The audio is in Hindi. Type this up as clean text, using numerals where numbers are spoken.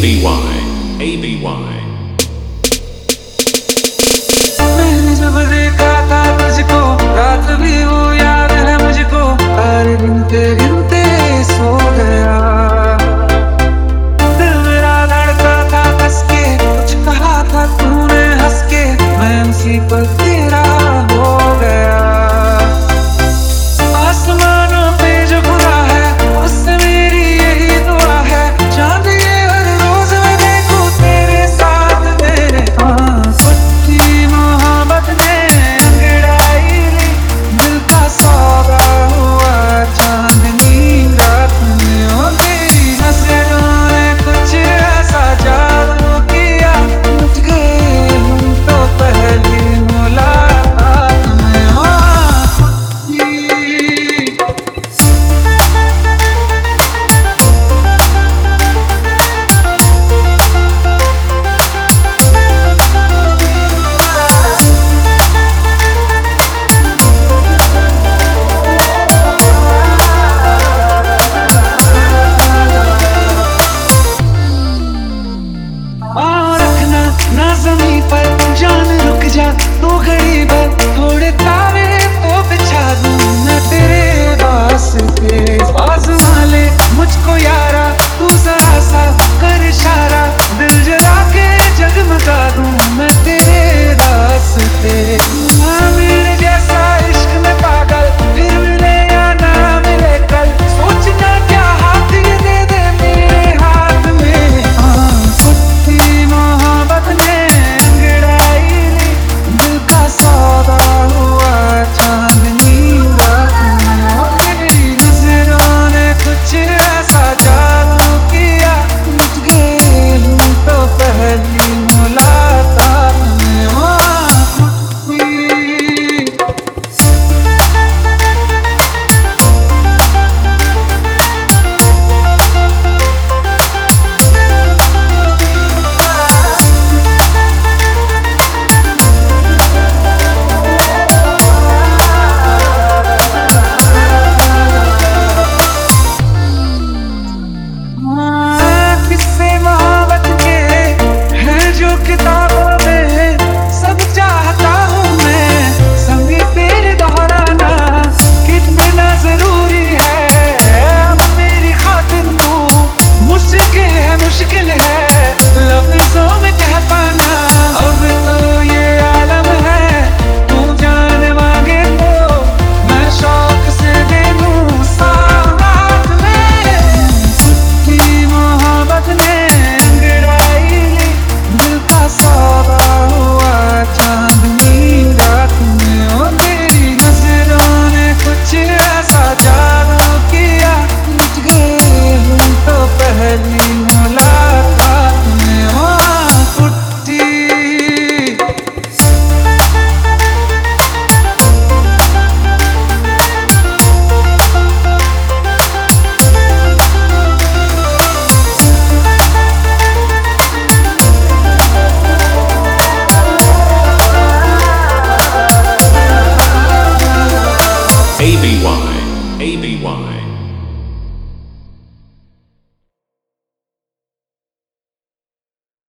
मैंने जब देखा था तुझको, रात भी वो याद है मुझको, सारे गिनते गिनते सो गया। दिल मेरा धड़का था कस के, कुछ कहा था तूने हंस के, मैं उसी पर तेरा हो गया। आसमानों पे जो खुदा है, उससे मेरी यही दुआ है, चांद ये हर रोज मैं देखूं तेरे साथ मेरे। पट्टी मोहब्बत ने अंगड़ाई ली, दिल का सौदा हुआ चांदनी रात में। ओ तेरी नजरों ने कुछ ऐसा जादू किया, उठ गए हम तो पहली मुलाकात में। रखना ना ज़मीं पर, जान रुक जा तू घड़ी भर, थोड़े तारे तो बिछा दूं मैं तेरे वास्ते। आज़मा ले मुझको याद